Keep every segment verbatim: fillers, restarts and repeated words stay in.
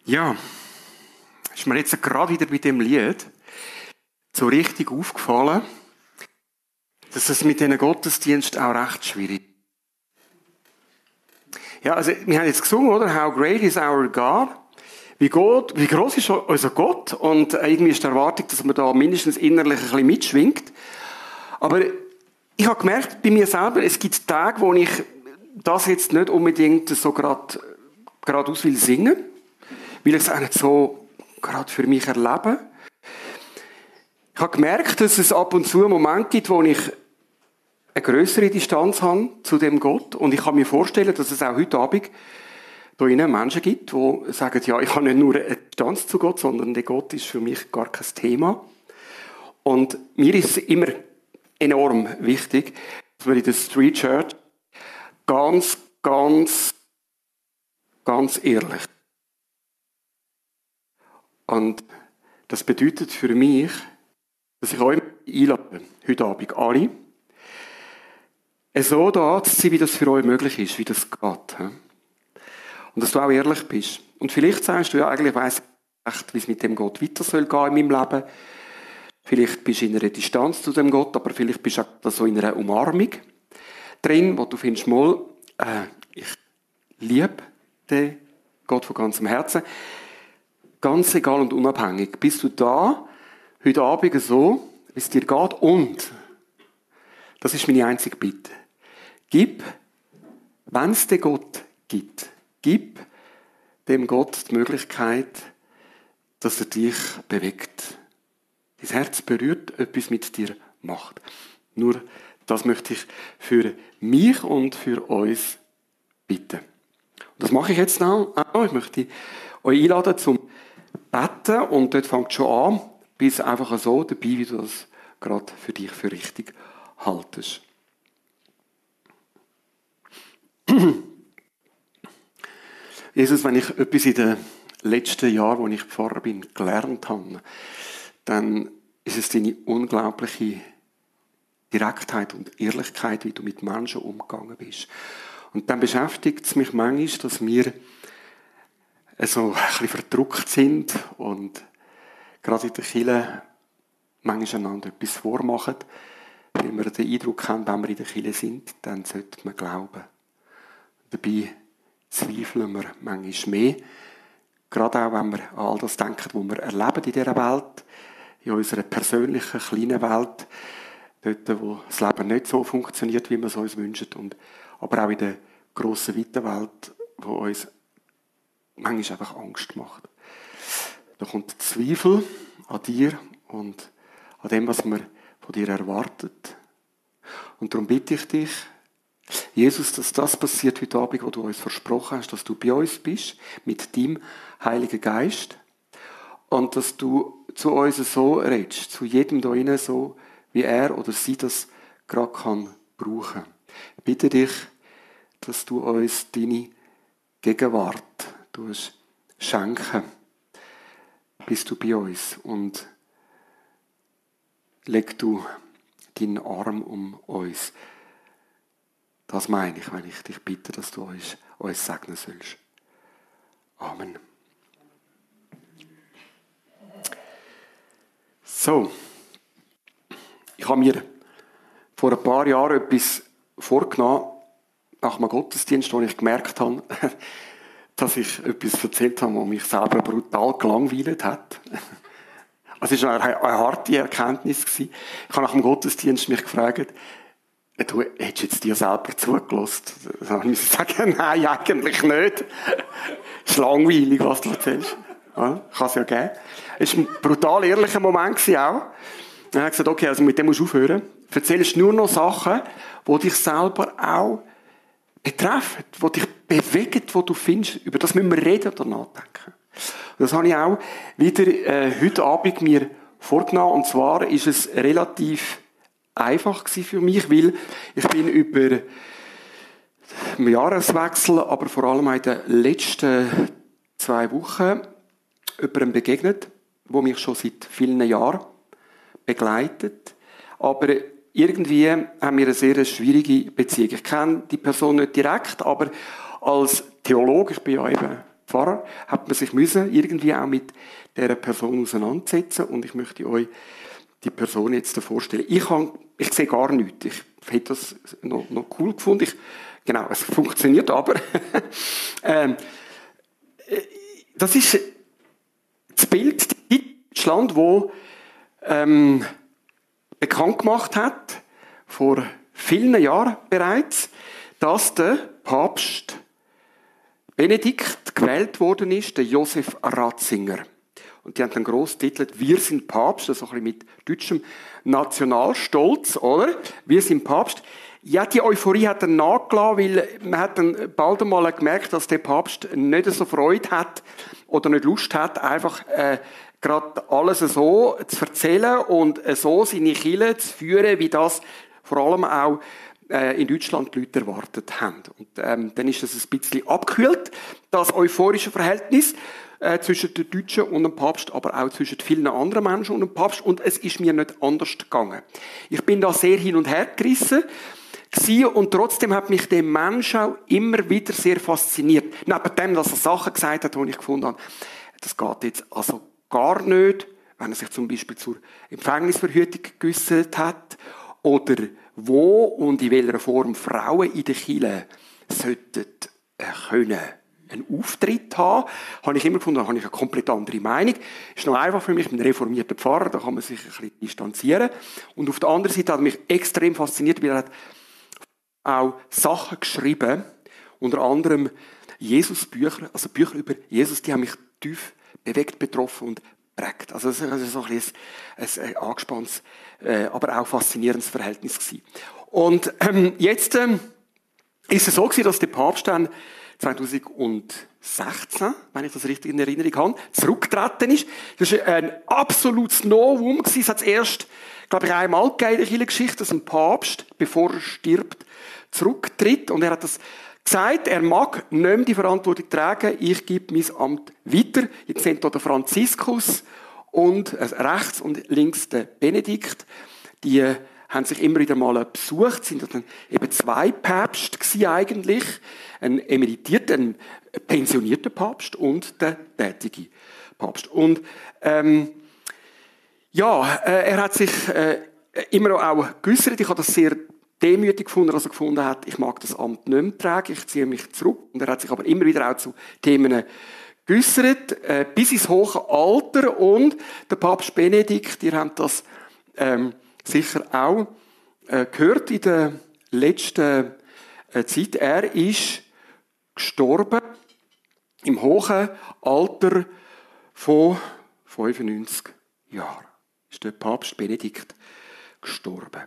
Ja, ist mir jetzt gerade wieder bei dem Lied so richtig aufgefallen, dass es mit diesen Gottesdiensten auch recht schwierig ist. Ja, also wir haben jetzt gesungen, oder? How great is our God? Wie, Gott, wie gross ist unser Gott? Und irgendwie ist die Erwartung, dass man da mindestens innerlich ein bisschen mitschwingt. Aber ich habe gemerkt bei mir selber, es gibt Tage, wo ich das jetzt nicht unbedingt so gerade geradeaus will singen, weil ich es auch nicht so gerade für mich erlebe. Ich habe gemerkt, dass es ab und zu einen Moment gibt, wo ich eine grössere Distanz habe zu dem Gott. Und ich kann mir vorstellen, dass es auch heute Abend da innen Menschen gibt, die sagen, ja, ich habe nicht nur eine Distanz zu Gott, sondern der Gott ist für mich gar kein Thema. Und mir ist es immer enorm wichtig, dass wir in der Street Church ganz, ganz, ganz ehrlich. Und das bedeutet für mich, dass ich euch einlade, heute Abend alle, so da zu sein, wie das für euch möglich ist, wie das geht. Und dass du auch ehrlich bist. Und vielleicht sagst du, ja, eigentlich weiss ich echt, wie es mit dem Gott weiter soll gehen in meinem Leben. Vielleicht bist du in einer Distanz zu dem Gott, aber vielleicht bist du auch so in einer Umarmung drin, wo du findest, mal, äh, ich liebe den Gott von ganzem Herzen. Ganz egal und unabhängig. Bist du da, heute Abend so, wie es dir geht? Und, das ist meine einzige Bitte, gib, wenn es den Gott gibt, gib dem Gott die Möglichkeit, dass er dich bewegt. Dein Herz berührt, etwas mit dir macht. Nur das möchte ich für mich und für uns bitten. Und das mache ich jetzt noch. Ich möchte euch einladen zum Beten und dort fängt schon an, bis einfach so dabei, wie du das gerade für dich für richtig haltest. Jesus, wenn ich etwas in den letzten Jahren, wo ich Pfarrer bin, gelernt habe, dann ist es deine unglaubliche Direktheit und Ehrlichkeit, wie du mit Menschen umgegangen bist. Und dann beschäftigt es mich manchmal, dass wir so ein bisschen verdruckt sind und gerade in der Kirche manchmal einander etwas vormachen, weil wir den Eindruck haben, wenn wir in der Kirche sind, dann sollte man glauben. Dabei zweifeln wir manchmal mehr, gerade auch, wenn wir an all das denken, was wir erleben in dieser Welt, in unserer persönlichen, kleinen Welt, dort, wo das Leben nicht so funktioniert, wie wir es uns wünschen, und, aber auch in der grossen, weiten Welt, wo uns manchmal einfach Angst macht. Da kommt der Zweifel an dir und an dem, was man von dir erwartet. Und darum bitte ich dich, Jesus, dass das passiert heute Abend, wo du uns versprochen hast, dass du bei uns bist, mit deinem Heiligen Geist, und dass du zu uns so redest, zu jedem da innen so, wie er oder sie das gerade kann brauchen. Ich bitte dich, dass du uns deine Gegenwart schenken. Bist du bei uns und leg du deinen Arm um uns. Das meine ich, wenn ich dich bitte, dass du uns, uns segnen sollst. Amen. So, ich habe mir vor ein paar Jahren etwas vorgenommen, nach einem Gottesdienst, wo ich gemerkt habe, dass ich etwas erzählt habe, was mich selber brutal gelangweilt hat. Also es war eine, eine harte Erkenntnis. Ich habe nach dem Gottesdienst mich gefragt, du hättest jetzt dir selber zugelassen? Dann muss ich sagen, nein, eigentlich nicht. Es ist langweilig, was du erzählst. Ja, kann es ja geben. Es war ein brutal ehrlicher Moment auch. Dann habe ich gesagt, okay, also mit dem musst du aufhören. Du erzählst nur noch Sachen, die dich selber auch betreffen, die dich bewegen, die du findest. Über das müssen wir reden oder nachdenken. Und das habe ich auch wieder äh, heute Abend mir vorgenommen. Und zwar ist es relativ einfach gewesen für mich, weil ich bin über den Jahreswechsel, aber vor allem in den letzten zwei Wochen jemandem begegnet, der mich schon seit vielen Jahren begleitet. Aber irgendwie haben wir eine sehr schwierige Beziehung. Ich kenne die Person nicht direkt, aber als Theologe, ich bin ja eben Pfarrer hat man sich müssen irgendwie auch mit dieser Person auseinandersetzen und ich möchte euch die Person jetzt vorstellen. Ich, habe, ich sehe gar nichts. Ich hätte das noch, noch cool gefunden. Ich, genau, es funktioniert aber. ähm, das ist das Bild Deutschland, wo ähm, bekannt gemacht hat, vor vielen Jahren bereits, dass der Papst Benedikt gewählt worden ist, der Josef Ratzinger. Und die haben dann gross titelt, wir sind Papst, das ist so ein bisschen mit deutschem Nationalstolz, oder? Wir sind Papst. Ja, die Euphorie hat dann nachgelassen, weil man hat dann bald einmal gemerkt, dass der Papst nicht so Freude hat oder nicht Lust hat, einfach äh, gerade alles so zu erzählen und so seine Kirche zu führen, wie das vor allem auch äh, in Deutschland die Leute erwartet haben. Und ähm, dann ist das ein bisschen abgekühlt, das euphorische Verhältnis äh, zwischen den Deutschen und dem Papst, aber auch zwischen vielen anderen Menschen und dem Papst. Und es ist mir nicht anders gegangen. Ich bin da sehr hin und her gerissen gewesen, und trotzdem hat mich der Mensch auch immer wieder sehr fasziniert. Neben dem, dass er Sachen gesagt hat, die ich gefunden habe, das geht jetzt also gar nicht, wenn er sich zum Beispiel zur Empfängnisverhütung geäussert hat oder wo und in welcher Form Frauen in der Kirche sollten können einen Auftritt haben, habe ich immer gefunden, da habe ich eine komplett andere Meinung. Ist noch einfach für mich, ich bin ein reformierter Pfarrer, da kann man sich ein bisschen distanzieren. Und auf der anderen Seite hat er mich extrem fasziniert, weil er hat auch Sachen geschrieben, unter anderem Jesus-Bücher, also Bücher über Jesus, die haben mich tief bewegt, betroffen und prägt. Also es war so ein, ein, ein angespanntes, äh, aber auch faszinierendes Verhältnis gewesen. Und ähm, jetzt ähm, ist es so gewesen, dass der Papst dann zweitausendsechzehn, wenn ich das richtig in Erinnerung habe, zurückgetreten ist. Das war ein absolutes Novum gewesen. Es hat es erst, glaube ich, einmal gegeben in der Kirchengeschichte, dass ein Papst, bevor er stirbt, zurücktritt. Und er hat das gesagt, er mag nicht mehr die Verantwortung tragen, ich gebe mein Amt weiter. Jetzt sind hier der Franziskus und äh, rechts und links der Benedikt. Die äh, haben sich immer wieder mal besucht, sind dann eben zwei Päpste gewesen eigentlich. Ein emeritierter, ein pensionierter Papst und der tätige Papst. Und ähm, ja, äh, er hat sich äh, immer auch geäussert. Ich habe das sehr demütig gefunden, als er gefunden hat, ich mag das Amt nicht mehr tragen, ich ziehe mich zurück. Und er hat sich aber immer wieder auch zu Themen geäussert, äh, bis ins hohe Alter. Und der Papst Benedikt, ihr habt das ähm, sicher auch äh, gehört in der letzten äh, Zeit. Er ist gestorben im hohen Alter von fünfundneunzig Jahren. Ist der Papst Benedikt gestorben.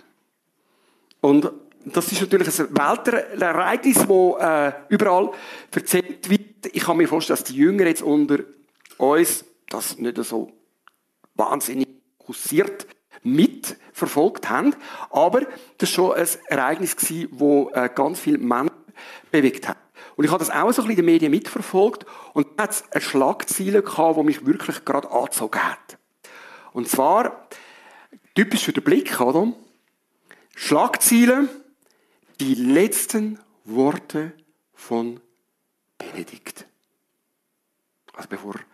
Und das ist natürlich ein Weltereignis, das äh, überall erzählt wird. Ich kann mir vorstellen, dass die Jünger jetzt unter uns das nicht so wahnsinnig fokussiert mitverfolgt haben. Aber das war schon ein Ereignis, das äh, ganz viele Menschen bewegt hat. Und ich habe das auch so ein bisschen in den Medien mitverfolgt. Und da hat es eine Schlagzeile gehabt, die mich wirklich gerade angezogen hat. Und zwar, typisch für den Blick, oder? Schlagziele, die letzten Worte von Benedikt. Also bevor er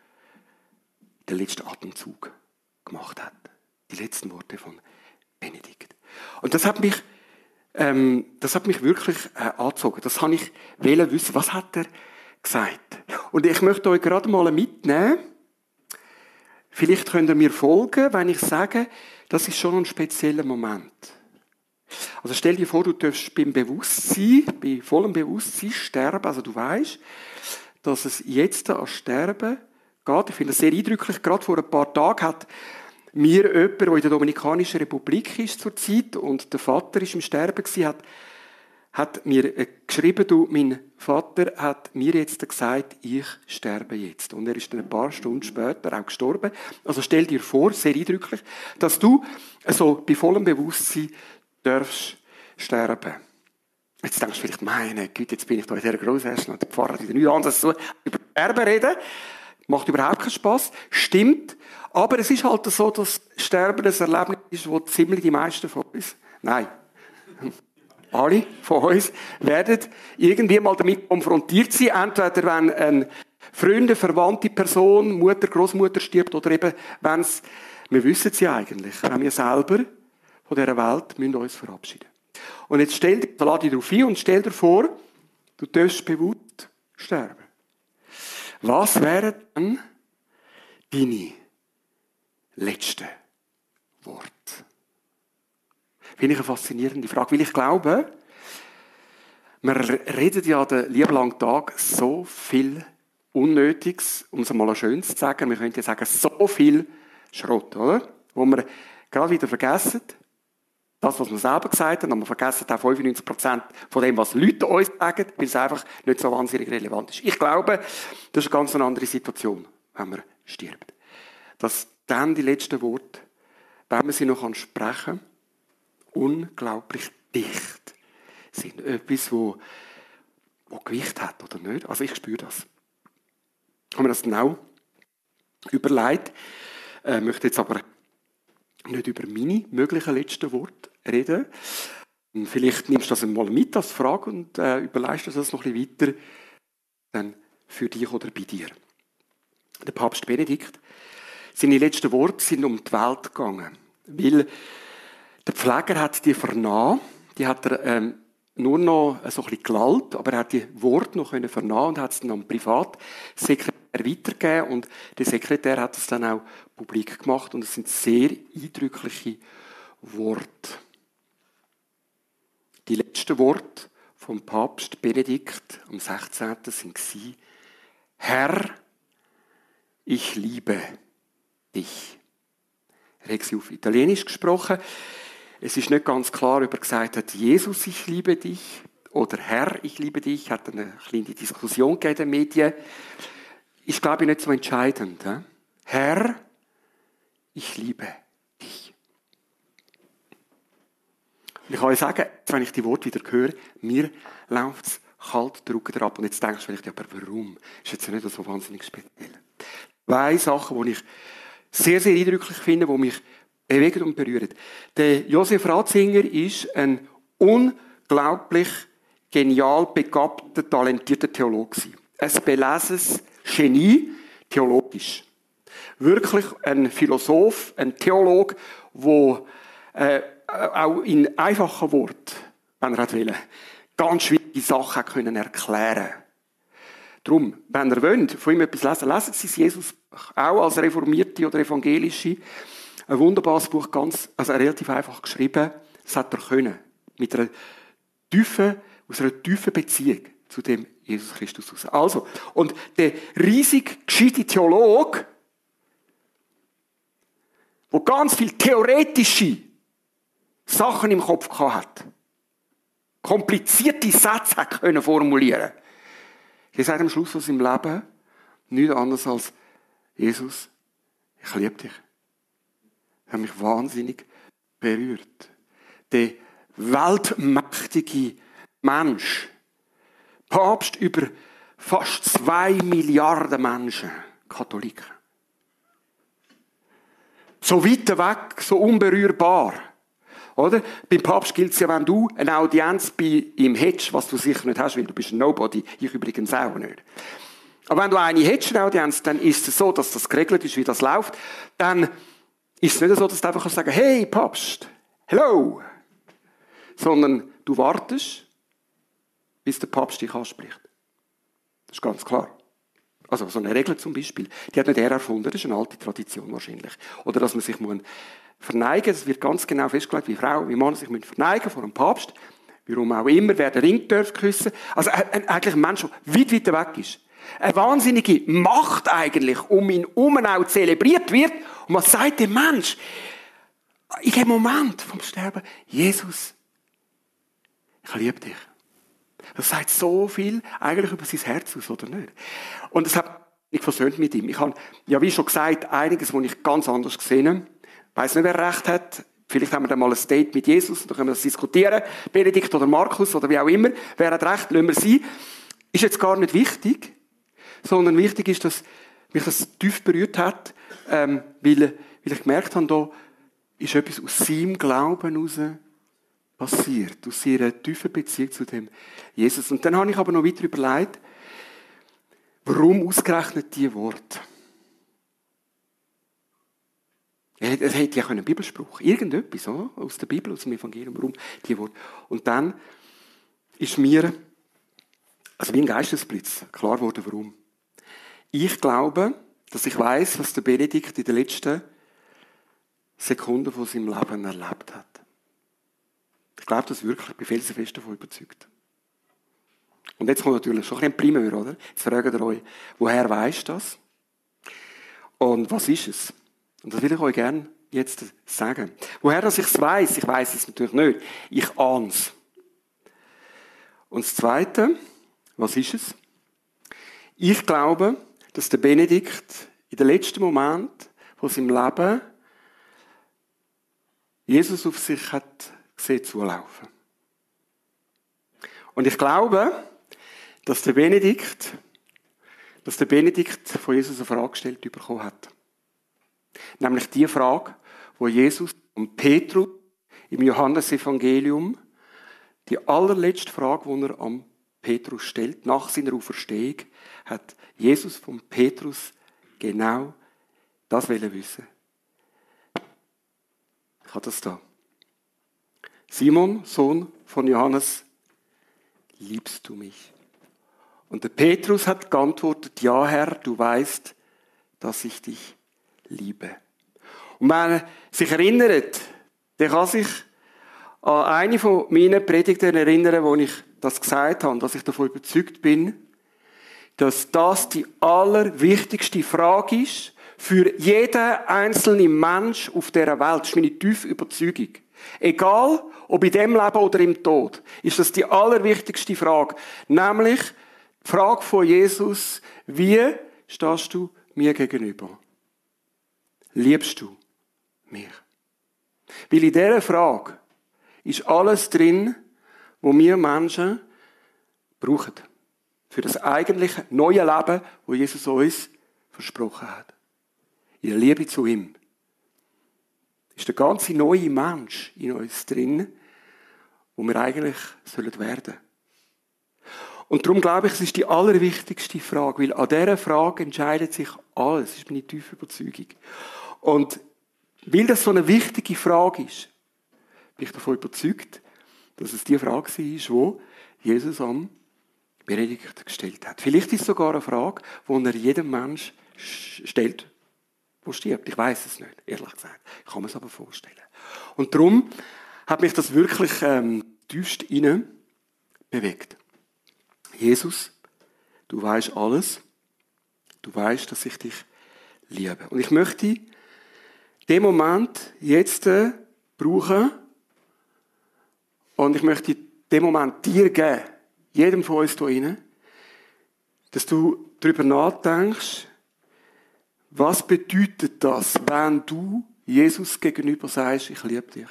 den letzten Atemzug gemacht hat. Die letzten Worte von Benedikt. Und das hat mich, ähm, das hat mich wirklich äh, angezogen. Das habe ich wollen wissen. Was hat er gesagt? Und ich möchte euch gerade mal mitnehmen. Vielleicht könnt ihr mir folgen, wenn ich sage, das ist schon ein spezieller Moment. Also stell dir vor, du darfst beim Bewusstsein, bei vollem Bewusstsein sterben. Also du weißt, dass es jetzt an Sterben geht. Ich finde das sehr eindrücklich. Gerade vor ein paar Tagen hat mir jemand, der in der Dominikanischen Republik ist zurzeit und der Vater ist im Sterben gewesen, hat, hat mir geschrieben, du, mein Vater hat mir jetzt gesagt, ich sterbe jetzt. Und er ist dann ein paar Stunden später auch gestorben. Also stell dir vor, sehr eindrücklich, dass du also bei vollem Bewusstsein darfst sterben. Jetzt denkst du vielleicht, meine Güte, jetzt bin ich da in dieser Grossessen und der Pfarrer wieder nichts anderes so über Sterben reden. Macht überhaupt keinen Spass. Stimmt. Aber es ist halt so, dass Sterben ein Erlebnis ist, das ziemlich die meisten von uns, nein, alle von uns, werden irgendwie mal damit konfrontiert sein. Entweder wenn ein Freunde, verwandte Person, Mutter, Großmutter stirbt oder eben, wenn es, wir wissen es ja eigentlich, wenn wir selber von dieser Welt müssen uns verabschieden. Und jetzt stell dir, lade dich darauf ein und stell dir vor, du darfst bewusst sterben. Was wären dann deine letzten Worte? Finde ich eine faszinierende Frage, weil ich glaube, wir reden ja den lieben langen Tag so viel Unnötiges, um es mal schön zu sagen. Wir könnten ja sagen, so viel Schrott, oder? Wo wir gerade wieder vergessen, das, was wir selber gesagt haben, aber wir vergessen auch fünfundneunzig Prozent von dem, was Leute uns sagen, weil es einfach nicht so wahnsinnig relevant ist. Ich glaube, das ist eine ganz andere Situation, wenn man stirbt. Dass dann die letzten Worte, wenn man sie noch sprechen kann, unglaublich dicht sind. Etwas, wo, wo Gewicht hat, oder nicht? Also ich spüre das. Ich habe mir das genau überlegt. Ich äh, möchte jetzt aber nicht über meine möglichen letzten Worte reden. Vielleicht nimmst du das einmal mit als Frage und äh, überlegst das noch ein bisschen weiter dann für dich oder bei dir. Der Papst Benedikt, seine letzten Worte sind um die Welt gegangen. Weil der Pfleger hat die vernommen, die hat er ähm, nur noch so ein bisschen gelallt, aber er hat die Worte noch vernommen und hat es dann am Privatsekretär weitergegeben und der Sekretär hat es dann auch publik gemacht und es sind sehr eindrückliche Worte. Die letzten Worte vom Papst Benedikt am sechzehnten waren: Herr, ich liebe dich. Er hat sie auf Italienisch gesprochen. Es ist nicht ganz klar, ob er gesagt hat, Jesus, ich liebe dich, oder Herr, ich liebe dich. Hat eine kleine Diskussion gegeben in den Medien. Ist, glaube ich, nicht so entscheidend. He? Herr, ich liebe dich. Und ich kann euch sagen, wenn ich die Worte wieder höre, mir läuft es kalt den Rücken ab. Und jetzt denkst du vielleicht, ja, aber warum? Ist jetzt nicht so wahnsinnig speziell. Zwei Sachen, die ich sehr, sehr eindrücklich finde, die mich bewegen und berühren. Der Josef Ratzinger ist ein unglaublich genial begabter, talentierter Theologe. Ein belesenes Genie, theologisch. Wirklich ein Philosoph, ein Theologe, der äh, auch in einfachen Worten, wenn er will, ganz schwierige Sachen können erklären. Darum, wenn ihr wollt, von ihm etwas lesen, lesen Sie es Jesus auch als Reformierte oder Evangelische. Ein wunderbares Buch, ganz, also relativ einfach geschrieben. Das hat er können. Mit einer tiefen, aus einer tiefen Beziehung zu dem Jesus Christus raus. Also, und der riesig gescheite Theologe, der ganz viele theoretische Sachen im Kopf hat, komplizierte Sätze hat können formulieren. Er sagt am Schluss von seinem Leben nichts anderes als: Jesus, ich liebe dich. Das hat mich wahnsinnig berührt. Der weltmächtige Mensch, Papst über fast zwei Milliarden Menschen, Katholiken. So weit weg, so unberührbar. Oder? Beim Papst gilt es ja, wenn du eine Audienz bei ihm hättest, was du sicher nicht hast, weil du bist ein Nobody, ich übrigens auch nicht. Aber wenn du eine hättest, eine Audienz, dann ist es so, dass das geregelt ist, wie das läuft. Dann ist es nicht so, dass du einfach sagen kannst, hey Papst, hello. Sondern du wartest, bis der Papst dich anspricht. Das ist ganz klar. Also so eine Regel zum Beispiel, die hat nicht er erfunden, das ist eine alte Tradition wahrscheinlich. Oder dass man sich muss verneigen, es wird ganz genau festgelegt, wie Frau, wie Mann sich müssen verneigen vor dem Papst, warum auch immer, wer den Ring darf küssen. Also eigentlich ein Mensch, der weit, weit weg ist. Eine wahnsinnige Macht eigentlich, um ihn herum auch zelebriert wird. Und man sagt dem Mensch, in dem Moment vom Sterben, Jesus, ich liebe dich. Das sagt so viel eigentlich über sein Herz aus, oder nicht? Und das hat mich versöhnt mit ihm. Ich habe, ja wie schon gesagt, einiges, was ich ganz anders gesehen habe. Ich weiss nicht, wer recht hat. Vielleicht haben wir dann mal ein Date mit Jesus und dann können wir das diskutieren. Benedikt oder Markus oder wie auch immer. Wer hat recht, lassen wir sein. Ist jetzt gar nicht wichtig. Sondern wichtig ist, dass mich das tief berührt hat, ähm, weil, weil ich gemerkt habe, da ist etwas aus seinem Glauben heraus passiert, aus ihrer tiefen Beziehung zu dem Jesus. Und dann habe ich aber noch weiter überlegt, warum ausgerechnet diese Worte? Es hätte ja ein Bibelspruch, irgendetwas, oder? Aus der Bibel, aus dem Evangelium, warum diese Worte. Und dann ist mir, also wie ein Geistesblitz, klar geworden, warum. Ich glaube, dass ich weiss, was der Benedikt in den letzten Sekunden von seinem Leben erlebt hat. Ich glaube das wirklich, ich bin felsenfest davon überzeugt. Und jetzt kommt natürlich schon ein bisschen Primär, oder? Jetzt fragt ihr euch, woher weisst das? Und was ist es? Und das will ich euch gerne jetzt sagen. Woher dass ich es weiss? Ich weiss es natürlich nicht. Ich ahne es. Und das Zweite, was ist es? Ich glaube, dass der Benedikt in den letzten Moment von seinem Leben Jesus auf sich hat gesehen zulaufen. Und ich glaube, dass der Benedikt, dass der Benedikt von Jesus eine Frage gestellt bekommen hat. Nämlich die Frage, wo Jesus und Petrus im Johannesevangelium, die allerletzte Frage, die er am Petrus stellt, nach seiner Auferstehung, hat Jesus von Petrus genau das wissen. Ich habe das da. Simon, Sohn von Johannes, liebst du mich? Und der Petrus hat geantwortet, ja Herr, du weißt, dass ich dich liebe. Und wenn er sich erinnert, der kann sich an eine von meinen Predigten erinnern, wo ich das gesagt habe, dass ich davon überzeugt bin, dass das die allerwichtigste Frage ist für jeden einzelnen Mensch auf dieser Welt. Das ist meine tiefe Überzeugung. Egal, ob in dem Leben oder im Tod, ist das die allerwichtigste Frage. Nämlich die Frage von Jesus, wie stehst du mir gegenüber? Liebst du mich? Weil in dieser Frage ist alles drin, was wir Menschen brauchen. Für das eigentliche neue Leben, das Jesus uns versprochen hat. In der Liebe zu ihm ist der ganze neue Mensch in uns drin, wo wir eigentlich sollen werden. Und darum glaube ich, es ist die allerwichtigste Frage, weil an dieser Frage entscheidet sich alles. Das ist meine tiefe Überzeugung. Und weil das so eine wichtige Frage ist, bin ich davon überzeugt, dass es die Frage war, die Jesus am Benedikt gestellt hat. Vielleicht ist es sogar eine Frage, die er jedem Mensch stellt, der stirbt. Ich weiß es nicht, ehrlich gesagt. Ich kann mir es aber vorstellen. Und darum hat mich das wirklich ähm, tiefst innen bewegt. Jesus, du weißt alles. Du weißt, dass ich dich liebe. Und ich möchte den Moment jetzt äh, brauchen und ich möchte den Moment dir geben, jedem von uns hier rein, dass du darüber nachdenkst, was bedeutet das, wenn du Jesus gegenüber sagst, ich liebe dich?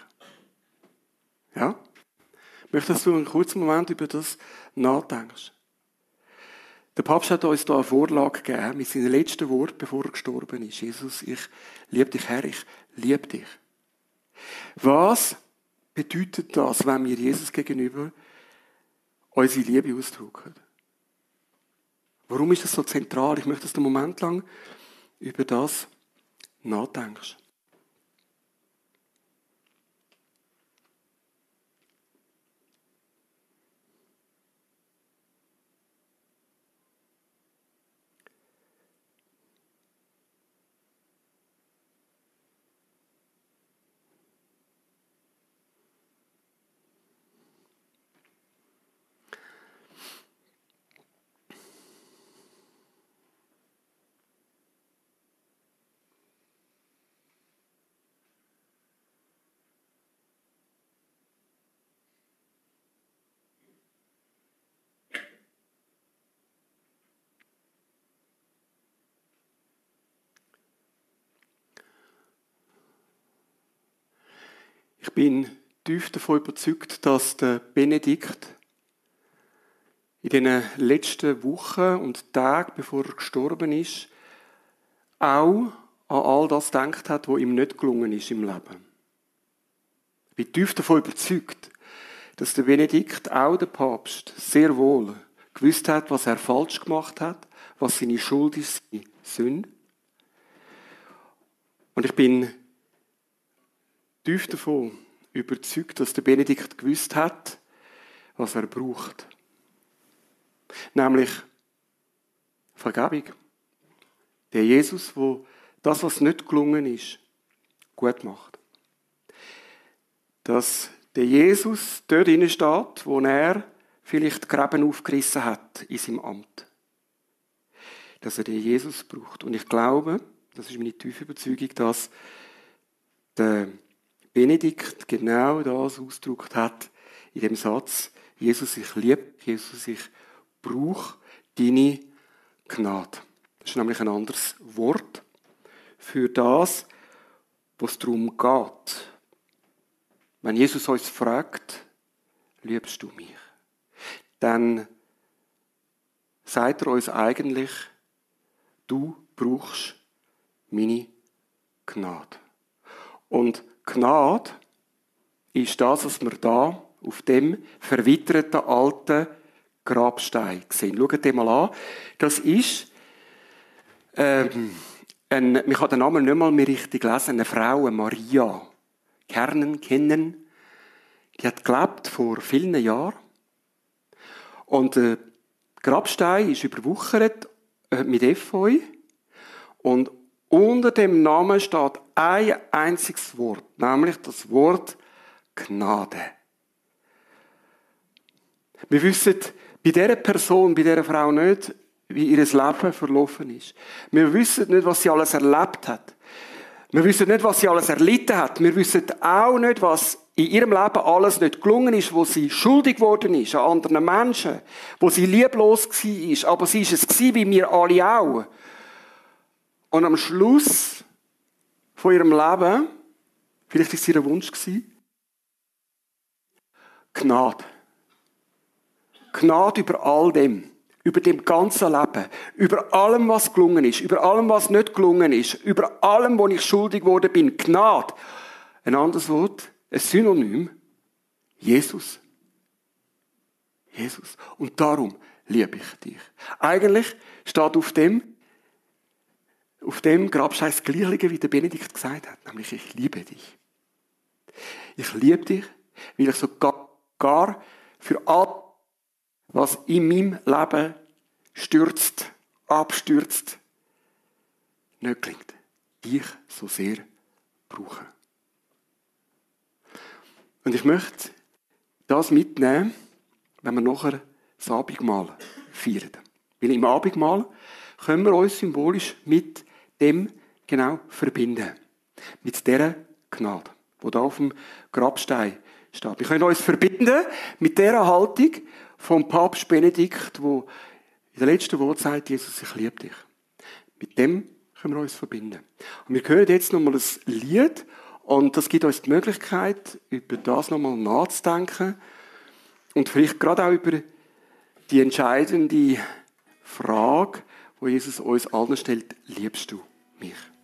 Ja? Ich möchte, dass du einen kurzen Moment über das nachdenkst. Der Papst hat uns da eine Vorlage gegeben, mit seinen letzten Worten, bevor er gestorben ist. Jesus, ich liebe dich, Herr, ich liebe dich. Was bedeutet das, wenn wir Jesus gegenüber unsere Liebe ausdrücken? Warum ist das so zentral? Ich möchte, dass du einen Moment lang über das nachdenkst. Ich bin tief davon überzeugt, dass der Benedikt in den letzten Wochen und Tagen, bevor er gestorben ist, auch an all das gedacht hat, was ihm nicht gelungen ist im Leben. Ich bin tief davon überzeugt, dass der Benedikt, auch der Papst, sehr wohl gewusst hat, was er falsch gemacht hat, was seine Schuld ist, seine Sünde. Und ich bin tief davon überzeugt, dass der Benedikt gewusst hat, was er braucht. Nämlich Vergebung. Der Jesus, der das, was nicht gelungen ist, gut macht. Dass der Jesus dort drinnen steht, wo er vielleicht die Gräben aufgerissen hat in seinem Amt. Dass er den Jesus braucht. Und ich glaube, das ist meine tiefe Überzeugung, dass der Benedikt genau das ausgedrückt hat in dem Satz: Jesus, ich liebe, Jesus, ich brauche deine Gnade. Das ist nämlich ein anderes Wort für das, was es darum geht. Wenn Jesus uns fragt, liebst du mich? Dann sagt er uns eigentlich, du brauchst meine Gnade. Und Gnade ist das, was wir da auf dem verwitterten alten Grabstein sehen. Schaut den mal an. Das ist, ähm, ein, ich habe den Namen nicht mal mehr richtig lesen, eine Frau, eine Maria. Kernen, kennen. Die hat gelebt vor vielen Jahren. Und der Grabstein ist überwuchert mit Efeu. Und unter dem Namen steht ein einziges Wort, nämlich das Wort Gnade. Wir wissen bei dieser Person, bei dieser Frau nicht, wie ihr Leben verlaufen ist. Wir wissen nicht, was sie alles erlebt hat. Wir wissen nicht, was sie alles erlitten hat. Wir wissen auch nicht, was in ihrem Leben alles nicht gelungen ist, wo sie schuldig geworden ist an anderen Menschen, wo sie lieblos war. Aber sie ist es gewesen, wie wir alle auch. Und am Schluss von ihrem Leben, vielleicht war es ihr Wunsch, Gnade. Gnade über all dem. Über dem ganzen Leben, über allem, was gelungen ist, über allem, was nicht gelungen ist, über allem, wo ich schuldig geworden bin. Gnade. Ein anderes Wort, ein Synonym. Jesus. Jesus. Und darum liebe ich dich. Eigentlich steht auf dem, auf dem Grabstein das Gleiche, wie der Benedikt gesagt hat. Nämlich, ich liebe dich. Ich liebe dich, weil ich sogar gar für all was in meinem Leben stürzt, abstürzt, nicht gelingt. Ich so sehr brauche. Und ich möchte das mitnehmen, wenn wir nachher das Abendmahl feiern. Weil im Abendmahl können wir uns symbolisch mit dem genau verbinden. Mit dieser Gnade, die da auf dem Grabstein steht. Wir können uns verbinden mit dieser Haltung vom Papst Benedikt, wo in der letzten Wort sagt, Jesus, ich liebe dich. Mit dem können wir uns verbinden. Und wir hören jetzt nochmal ein Lied und das gibt uns die Möglichkeit, über das nochmal nachzudenken und vielleicht gerade auch über die entscheidende Frage, wo Jesus uns allen stellt, liebst du mich?